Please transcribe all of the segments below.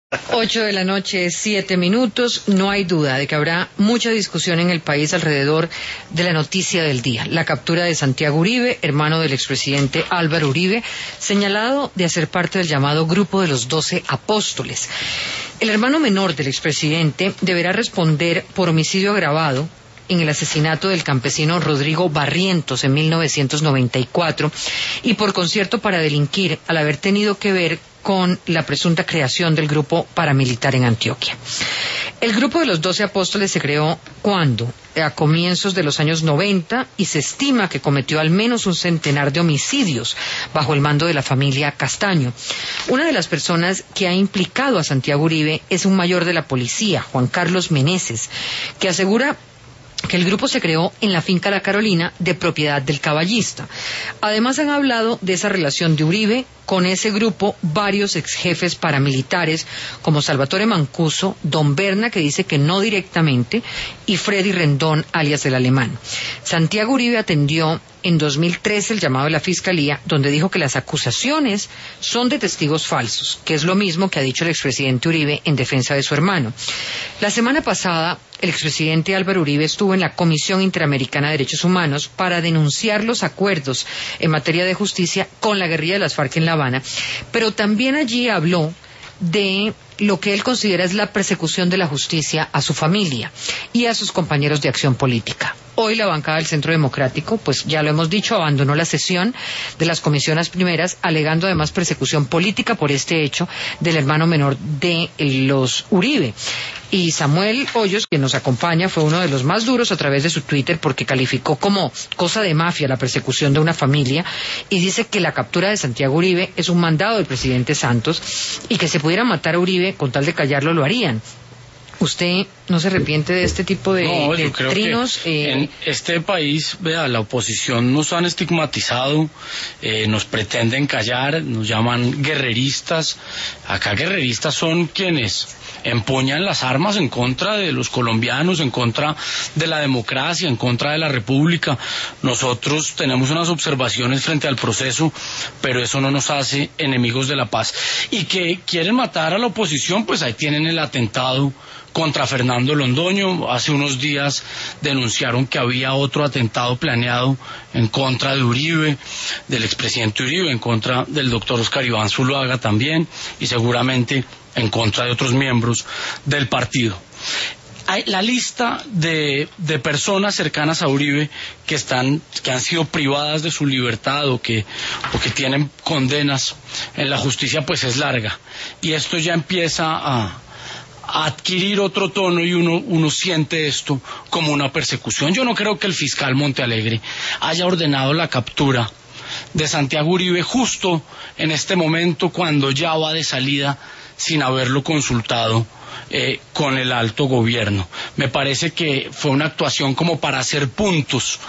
8 de la noche, 7 minutos. No hay duda de que habrá mucha discusión en el país alrededor de la noticia del día: la captura de Santiago Uribe, hermano del expresidente Álvaro Uribe, señalado de hacer parte del llamado Grupo de los 12 Apóstoles. El hermano menor del expresidente deberá responder por homicidio agravado en el asesinato del campesino Rodrigo Barrientos en 1994 y por concierto para delinquir al haber tenido que ver con la presunta creación del grupo paramilitar en Antioquia. El grupo de los 12 Apóstoles se creó ¿cuándo? A comienzos de los años 90, y se estima que cometió al menos un centenar de homicidios bajo el mando de la familia Castaño. Una de las personas que ha implicado a Santiago Uribe es un mayor de la policía, Juan Carlos Meneses, que asegura que el grupo se creó en la finca La Carolina, de propiedad del caballista. Además han hablado de esa relación de Uribe con ese grupo varios exjefes paramilitares como Salvatore Mancuso, Don Berna, que dice que no directamente, y Freddy Rendón, alias el Alemán. Santiago Uribe atendió en 2013 el llamado de la Fiscalía, donde dijo que las acusaciones son de testigos falsos, que es lo mismo que ha dicho el expresidente Uribe en defensa de su hermano. La semana pasada, el expresidente Álvaro Uribe estuvo en la Comisión Interamericana de Derechos Humanos para denunciar los acuerdos en materia de justicia con la guerrilla de las FARC en La Habana, pero también allí habló de lo que él considera es la persecución de la justicia a su familia y a sus compañeros de acción política. Hoy la bancada del Centro Democrático, pues ya lo hemos dicho, abandonó la sesión de las comisiones primeras, alegando además persecución política por este hecho del hermano menor de los Uribe. Y Samuel Hoyos, quien nos acompaña, fue uno de los más duros a través de su Twitter, porque calificó como cosa de mafia la persecución de una familia, y dice que la captura de Santiago Uribe es un mandado del presidente Santos, y que se pudiera matar a Uribe con tal de callarlo lo harían. ¿Usted no se arrepiente de este tipo de yo creo trinos? Que en este país, vea, la oposición nos han estigmatizado, nos pretenden callar, nos llaman guerreristas. Acá guerreristas son quienes empuñan las armas en contra de los colombianos, en contra de la democracia, en contra de la república. Nosotros tenemos unas observaciones frente al proceso, pero eso no nos hace enemigos de la paz. Y que quieren matar a la oposición, pues ahí tienen el atentado contra Fernando Londoño. Hace unos días denunciaron que había otro atentado planeado en contra de Uribe, del expresidente Uribe, en contra del doctor Oscar Iván Zuluaga también, y seguramente en contra de otros miembros del partido. Hay la lista de personas cercanas a Uribe que han sido privadas de su libertad o que tienen condenas en la justicia, pues es larga, y esto ya empieza a adquirir otro tono, y uno siente esto como una persecución. Yo no creo que el fiscal Montealegre haya ordenado la captura de Santiago Uribe justo en este momento, cuando ya va de salida, sin haberlo consultado con el alto gobierno. Me parece que fue una actuación como para hacer puntos,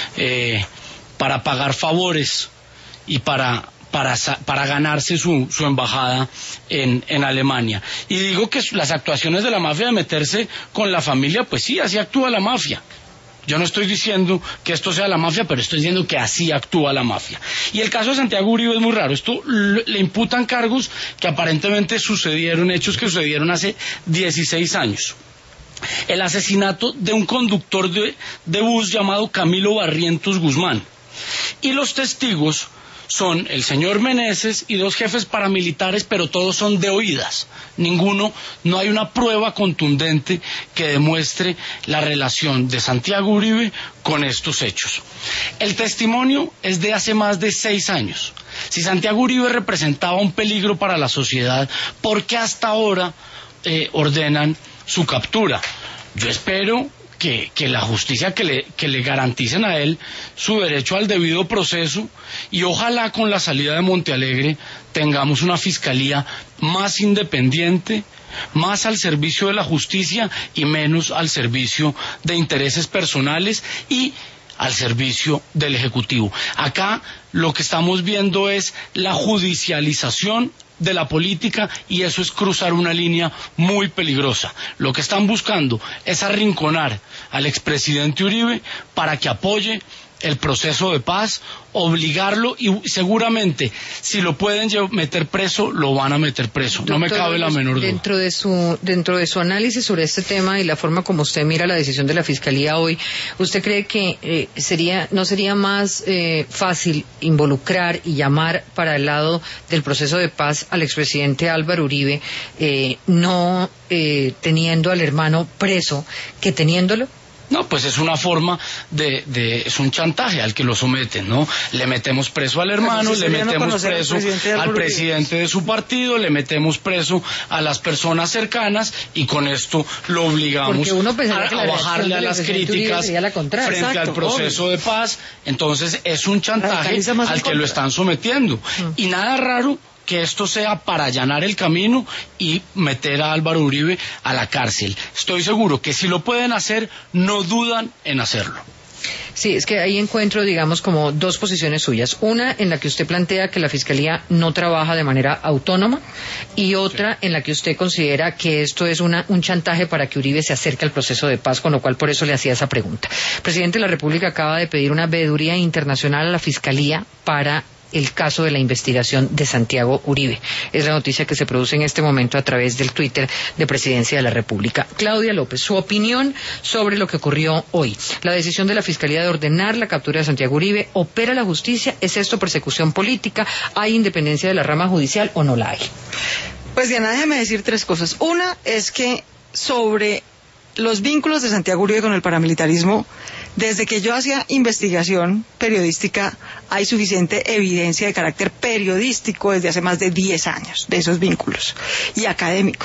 para pagar favores y para ganarse su embajada en Alemania. Y digo que las actuaciones de la mafia de meterse con la familia, pues sí, así actúa la mafia. Yo no estoy diciendo que esto sea la mafia, pero estoy diciendo que así actúa la mafia. Y el caso de Santiago Uribe es muy raro. Esto le imputan cargos que aparentemente sucedieron, hechos que sucedieron hace 16 años. El asesinato de un conductor de bus llamado Camilo Barrientos Guzmán. Y los testigos son el señor Meneses y 2 jefes paramilitares, pero todos son de oídas. No hay una prueba contundente que demuestre la relación de Santiago Uribe con estos hechos. El testimonio es de hace más de 6 años. Si Santiago Uribe representaba un peligro para la sociedad, ¿por qué hasta ahora ordenan su captura? Yo espero que la justicia que le garanticen a él su derecho al debido proceso, y ojalá con la salida de Montealegre tengamos una fiscalía más independiente, más al servicio de la justicia y menos al servicio de intereses personales y al servicio del Ejecutivo. Acá lo que estamos viendo es la judicialización de la política, y eso es cruzar una línea muy peligrosa. Lo que están buscando es arrinconar al expresidente Uribe para que apoye el proceso de paz, obligarlo, y seguramente si lo pueden meter preso, lo van a meter preso. Doctor, no me cabe la menor duda. Dentro de su análisis sobre este tema y la forma como usted mira la decisión de la Fiscalía hoy, ¿usted cree que no sería más fácil involucrar y llamar para el lado del proceso de paz al expresidente Álvaro Uribe, no teniendo al hermano preso, que teniéndolo? No, pues es una forma es un chantaje al que lo someten, ¿no? Le metemos preso al hermano, le metemos preso al presidente de su partido, le metemos preso a las personas cercanas, y con esto lo obligamos a bajarle a las críticas frente al proceso de paz. Entonces es un chantaje al que lo están sometiendo. Y nada raro que esto sea para allanar el camino y meter a Álvaro Uribe a la cárcel. Estoy seguro que si lo pueden hacer, no dudan en hacerlo. Sí, es que ahí encuentro, digamos, como dos posiciones suyas. Una en la que usted plantea que la Fiscalía no trabaja de manera autónoma, y otra en la que usted considera que esto es un chantaje para que Uribe se acerque al proceso de paz, con lo cual por eso le hacía esa pregunta. El presidente de la República acaba de pedir una veeduría internacional a la Fiscalía para el caso de la investigación de Santiago Uribe. Es la noticia que se produce en este momento a través del Twitter de Presidencia de la República. Claudia López, su opinión sobre lo que ocurrió hoy. La decisión de la Fiscalía de ordenar la captura de Santiago Uribe, ¿opera la justicia? ¿Es esto persecución política? ¿Hay independencia de la rama judicial o no la hay? Pues Diana, déjeme decir tres cosas. Una es que sobre los vínculos de Santiago Uribe con el paramilitarismo, desde que yo hacía investigación periodística, hay suficiente evidencia de carácter periodístico desde hace más de 10 años de esos vínculos, y académico.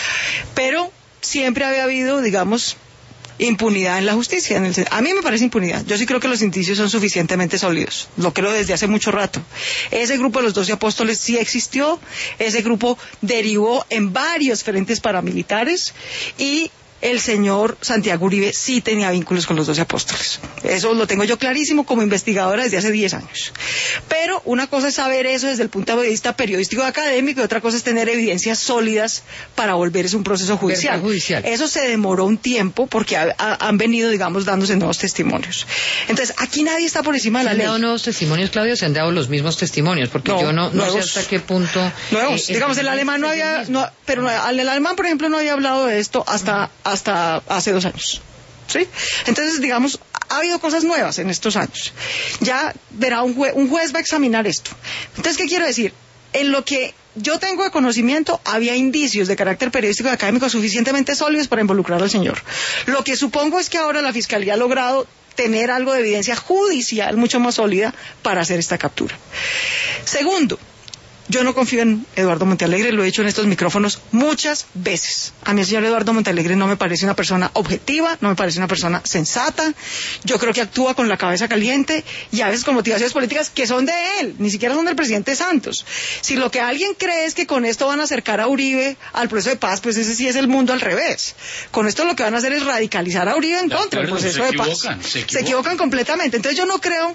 Pero siempre había habido, digamos, impunidad en la justicia. A mí me parece impunidad. Yo sí creo que los indicios son suficientemente sólidos. Lo creo desde hace mucho rato. Ese grupo de los 12 apóstoles sí existió. Ese grupo derivó en varios frentes paramilitares, y el señor Santiago Uribe sí tenía vínculos con los 12 apóstoles. Eso lo tengo yo clarísimo como investigadora desde hace 10 años. Pero una cosa es saber eso desde el punto de vista periodístico y académico, y otra cosa es tener evidencias sólidas para volver un proceso judicial. Eso se demoró un tiempo porque han venido, digamos, dándose nuevos testimonios. Entonces, aquí nadie está por encima de la ley. ¿Se han dado nuevos testimonios, Claudio? ¿Se han dado los mismos testimonios? Porque yo no sé hasta qué punto... Nuevos. Digamos, el alemán pero el alemán, por ejemplo, no había hablado de esto hasta hace 2 años, ¿sí? Entonces, digamos, ha habido cosas nuevas en estos años. Ya verá, un juez va a examinar esto. Entonces, ¿qué quiero decir? En lo que yo tengo de conocimiento, había indicios de carácter periodístico y académico suficientemente sólidos para involucrar al señor. Lo que supongo es que ahora la Fiscalía ha logrado tener algo de evidencia judicial mucho más sólida para hacer esta captura. Segundo, yo no confío en Eduardo Montealegre, lo he dicho en estos micrófonos muchas veces. A mí el señor Eduardo Montealegre no me parece una persona objetiva, no me parece una persona sensata. Yo creo que actúa con la cabeza caliente y a veces con motivaciones políticas que son de él, ni siquiera son del presidente Santos. Si lo que alguien cree es que con esto van a acercar a Uribe al proceso de paz, pues ese sí es el mundo al revés. Con esto lo que van a hacer es radicalizar a Uribe en contra del proceso de paz. Se equivocan completamente. Entonces yo no creo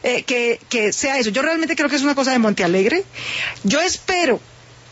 que sea eso. Yo realmente creo que es una cosa de Montealegre. Yo espero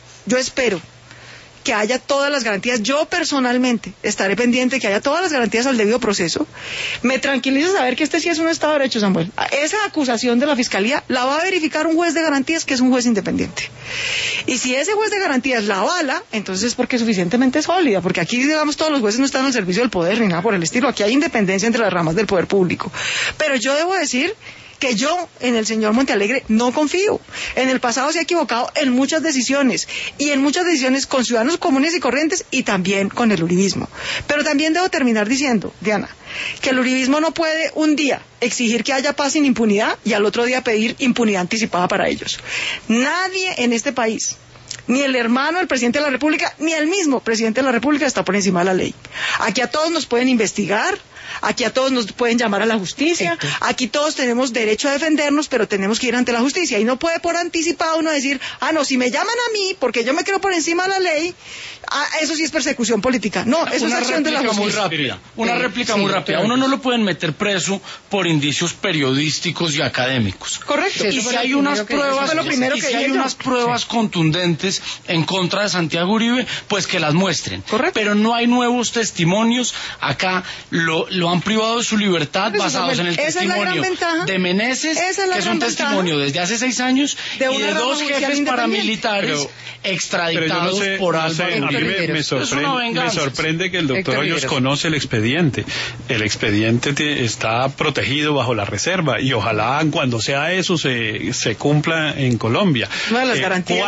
que haya todas las garantías. Yo personalmente estaré pendiente de que haya todas las garantías al debido proceso. Me tranquiliza saber que este sí es un Estado de Derecho, Samuel. Esa acusación de la Fiscalía la va a verificar un juez de garantías que es un juez independiente. Y si ese juez de garantías la avala, entonces es porque es suficientemente sólida, porque aquí, digamos, todos los jueces no están al servicio del poder ni nada por el estilo. Aquí hay independencia entre las ramas del poder público. Pero yo debo decir que yo en el señor Montealegre no confío. En el pasado se ha equivocado en muchas decisiones, y en muchas decisiones con ciudadanos comunes y corrientes, y también con el uribismo. Pero también debo terminar diciendo, Diana, que el uribismo no puede un día exigir que haya paz sin impunidad y al otro día pedir impunidad anticipada para ellos. Nadie en este país, ni el hermano del presidente de la República, ni el mismo presidente de la República está por encima de la ley. Aquí a todos nos pueden investigar, aquí a todos nos pueden llamar a la justicia, aquí todos tenemos derecho a defendernos, pero tenemos que ir ante la justicia, y no puede por anticipado uno decir, no, si me llaman a mí porque yo me creo por encima de la ley, eso sí es persecución política. No, eso es acción de la justicia. Una réplica muy rápida. Uno no lo pueden meter preso por indicios periodísticos y académicos. Correcto. Y si hay unas pruebas, contundentes fiscales en contra de Santiago Uribe, pues que las muestren. Correcto. Pero no hay nuevos testimonios. Acá lo han privado de su libertad basados en el testimonio de Meneses, que es un testimonio desde hace 6 años, y de 2 jefes paramilitares extraditados por Álvaro Uribe. Me sorprende que el doctor Hoyos conoce el expediente. El expediente está protegido bajo la reserva y ojalá cuando sea eso se cumpla en Colombia. Una de las garantías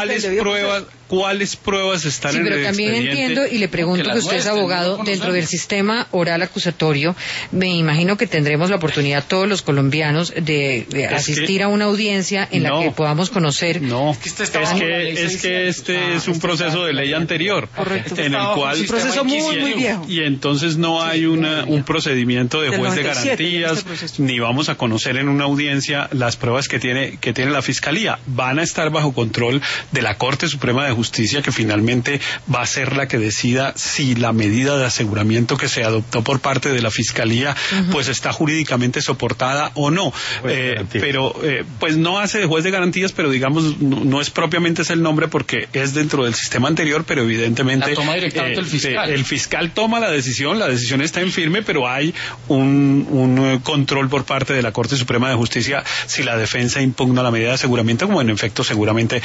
¿Cuáles pruebas están en el expediente? Sí, pero también entiendo y le pregunto que usted es abogado, dentro del sistema oral acusatorio, me imagino que tendremos la oportunidad todos los colombianos de asistir a una audiencia en la que podamos conocer. No, es que este es un proceso de ley anterior, en el cual un proceso muy viejo. Y entonces no hay un procedimiento de juez de garantías, ni vamos a conocer en una audiencia las pruebas que tiene la Fiscalía. Van a estar bajo control de la Corte Suprema de Justicia, que finalmente va a ser la que decida si la medida de aseguramiento que se adoptó por parte de la Fiscalía pues está jurídicamente soportada o no. Pero pues no hace de juez de garantías, pero digamos no es propiamente ese el nombre porque es dentro del sistema anterior, pero evidentemente la toma directamente el fiscal toma la decisión está en firme, pero hay un control por parte de la Corte Suprema de Justicia si la defensa impugna la medida de aseguramiento, como en efecto seguramente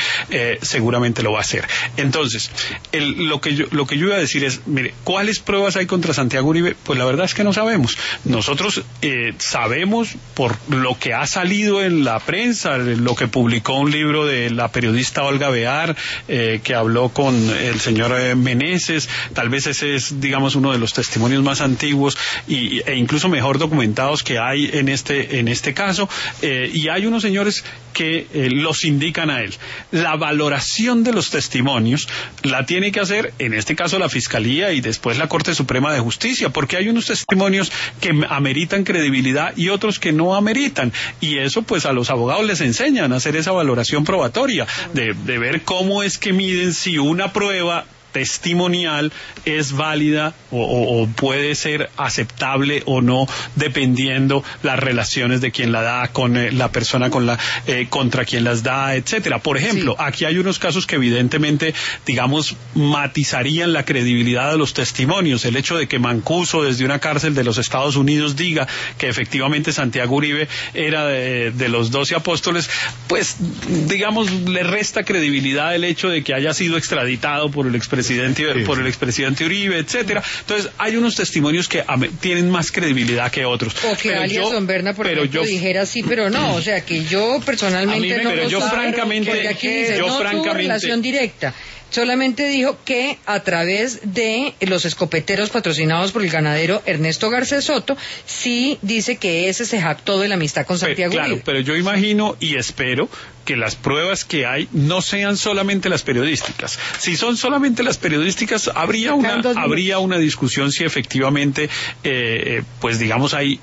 lo va a hacer. Entonces, lo que yo iba a decir es, mire, ¿cuáles pruebas hay contra Santiago Uribe? Pues la verdad es que no sabemos. Nosotros sabemos por lo que ha salido en la prensa, lo que publicó un libro de la periodista Olga Bear, que habló con el señor Meneses. Tal vez ese es, digamos, uno de los testimonios más antiguos e incluso mejor documentados que hay en este caso. Y hay unos señores que los indican a él. La valoración de los testimonios la tiene que hacer, en este caso, la Fiscalía y después la Corte Suprema de Justicia, porque hay unos testimonios que ameritan credibilidad y otros que no ameritan, y eso pues a los abogados les enseñan a hacer esa valoración probatoria, de ver cómo es que miden si una prueba testimonial es válida o puede ser aceptable o no, dependiendo las relaciones de quien la da con la persona contra quien las da, etcétera. Por ejemplo, aquí hay unos casos que evidentemente, digamos, matizarían la credibilidad de los testimonios. El hecho de que Mancuso desde una cárcel de los Estados Unidos diga que efectivamente Santiago Uribe era de los 12 apóstoles, pues digamos le resta credibilidad el hecho de que haya sido extraditado por el expresidente Uribe, etcétera. Entonces hay unos testimonios que tienen más credibilidad que otros. O que alias Don Berna, por ejemplo, dijera sí, pero no. O sea, que yo personalmente no lo sabe, porque aquí dice, no tuvo relación directa. Solamente dijo que a través de los escopeteros patrocinados por el ganadero Ernesto Garcés Soto, sí dice que ese se jactó de la amistad con Santiago Uribe. Claro, pero yo imagino y espero que las pruebas que hay no sean solamente las periodísticas. Si son solamente las periodísticas, habría una discusión si efectivamente, pues digamos, hay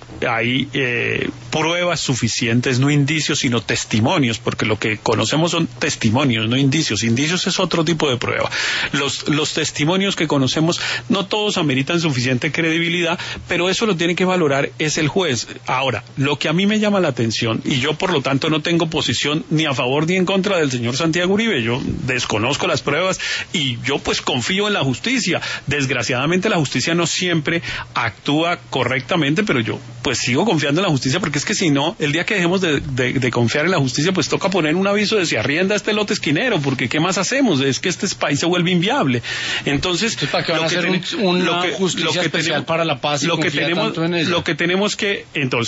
pruebas suficientes, no indicios, sino testimonios, porque lo que conocemos son testimonios, no indicios. Indicios es otro tipo de prueba. Los testimonios que conocemos, no todos ameritan suficiente credibilidad, pero eso lo tiene que valorar es el juez. Ahora, lo que a mí me llama la atención, y yo por lo tanto no tengo posición ni a favor ni en contra del señor Santiago Uribe, yo desconozco las pruebas y yo pues confío en la justicia. Desgraciadamente la justicia no siempre actúa correctamente, pero yo pues sigo confiando en la justicia, porque es que si no, el día que dejemos de confiar en la justicia, pues toca poner un aviso de si arrienda este lote esquinero, porque ¿qué más hacemos? Es que este país se vuelve inviable. Entonces, ¿para qué van a hacer una justicia especial para la paz y lo que tenemos que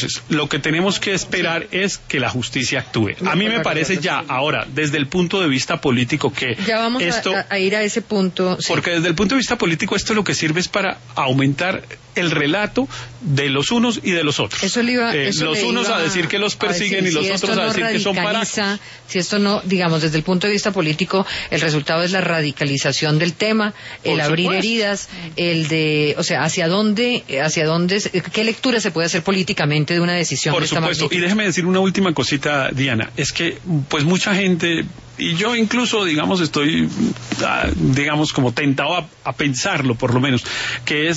esperar es que la justicia actúe. A mí me parece ya ahora, desde el punto de vista político, que ya vamos a ir a ese punto, sí. Porque desde el punto de vista político esto lo que sirve es para aumentar el relato de los unos y de los otros. Los unos a decir que los persiguen y los otros a decir que son para. Si esto no, digamos, desde el punto de vista político, el resultado es la radicalización del tema, el abrir heridas, o sea, hacia dónde, qué lectura se puede hacer políticamente de una decisión de esta magnitud. Por supuesto, y déjeme decir una última cosita, Diana, es que pues mucha gente, y yo incluso, digamos, estoy, digamos, como tentado a pensarlo, por lo menos, que es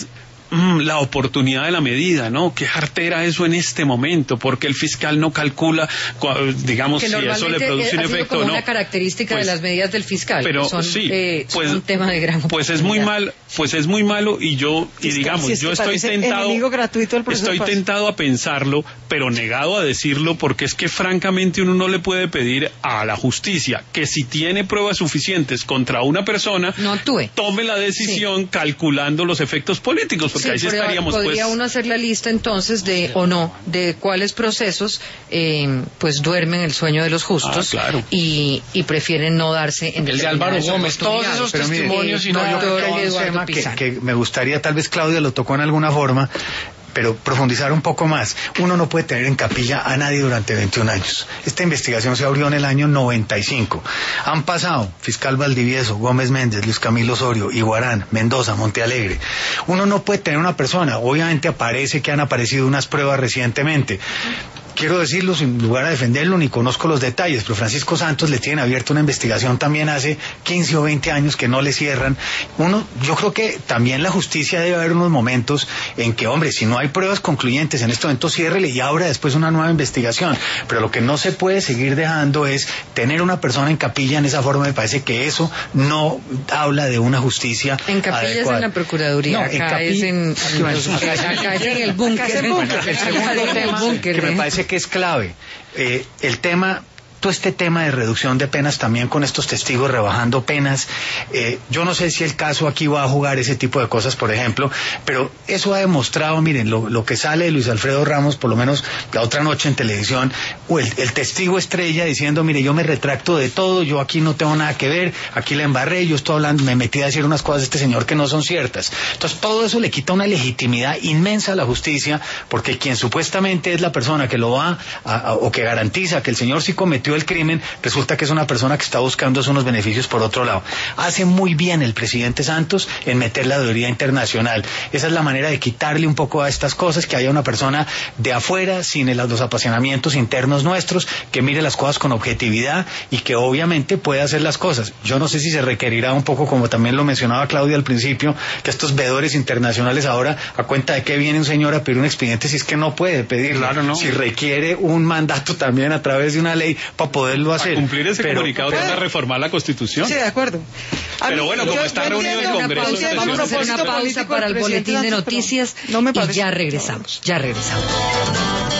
la oportunidad de la medida, ¿no? Qué jartera eso en este momento, porque el fiscal no calcula, digamos, que si eso le produce un efecto o no. Es una característica de las medidas del fiscal. Pero son, sí, son un tema de gran pues es muy malo, y digamos, yo estoy tentado a pensarlo, pero negado a decirlo, porque es que francamente uno no le puede pedir a la justicia que si tiene pruebas suficientes contra una persona, no actúe, tome la decisión calculando los efectos políticos, porque ahí sí estaríamos. Podría uno hacer la lista entonces de cuáles procesos pues duermen el sueño de los justos, claro. y prefieren no darse en el de Álvaro Gómez, todos esos testimonios. Y no, yo creo que hay un tema que me gustaría, tal vez Claudia lo tocó en alguna forma, pero profundizar un poco más. Uno no puede tener en capilla a nadie durante 21 años. Esta investigación se abrió en el año 95. Han pasado fiscal Valdivieso, Gómez Méndez, Luis Camilo Osorio, Iguarán, Mendoza, Montealegre. Uno no puede tener una persona. Obviamente aparece que han aparecido unas pruebas recientemente. Quiero decirlo sin lugar a defenderlo, ni conozco los detalles, pero Francisco Santos le tiene abierta una investigación también hace 15 o 20 años que no le cierran. Yo creo que también la justicia debe haber unos momentos en que, hombre, si no hay pruebas concluyentes en este momento, ciérrele y abra después una nueva investigación. Pero lo que no se puede seguir dejando es tener una persona en capilla en esa forma. Me parece que eso no habla de una justicia en capilla adecuada. Es en la Procuraduría, acá es en el búnker. El segundo tema que me parece que es clave, todo este tema de reducción de penas también con estos testigos rebajando penas, yo no sé si el caso aquí va a jugar ese tipo de cosas, por ejemplo, pero eso ha demostrado, miren, lo que sale de Luis Alfredo Ramos, por lo menos la otra noche en televisión, el testigo estrella diciendo, mire, yo me retracto de todo, yo aquí no tengo nada que ver, aquí la embarré, yo estoy hablando, me metí a decir unas cosas de este señor que no son ciertas. Entonces todo eso le quita una legitimidad inmensa a la justicia, porque quien supuestamente es la persona que lo va o que garantiza que el señor sí cometió el crimen, resulta que es una persona que está buscando unos beneficios por otro lado. Hace muy bien el presidente Santos en meter la debería internacional. Esa es la manera de quitarle un poco a estas cosas, que haya una persona de afuera, sin los apasionamientos internos nuestros, que mire las cosas con objetividad y que obviamente pueda hacer las cosas. Yo no sé si se requerirá un poco, como también lo mencionaba Claudia al principio, que estos veedores internacionales ahora, a cuenta de que viene un señor a pedir un expediente, si es que no puede pedirlo, claro, no. Si requiere un mandato también a través de una ley para poderlo hacer. Para cumplir ese comunicado de reformar la Constitución. Sí, de acuerdo. Pero bueno, como está reunido el Congreso... Vamos a hacer una pausa para el boletín de noticias y ya regresamos.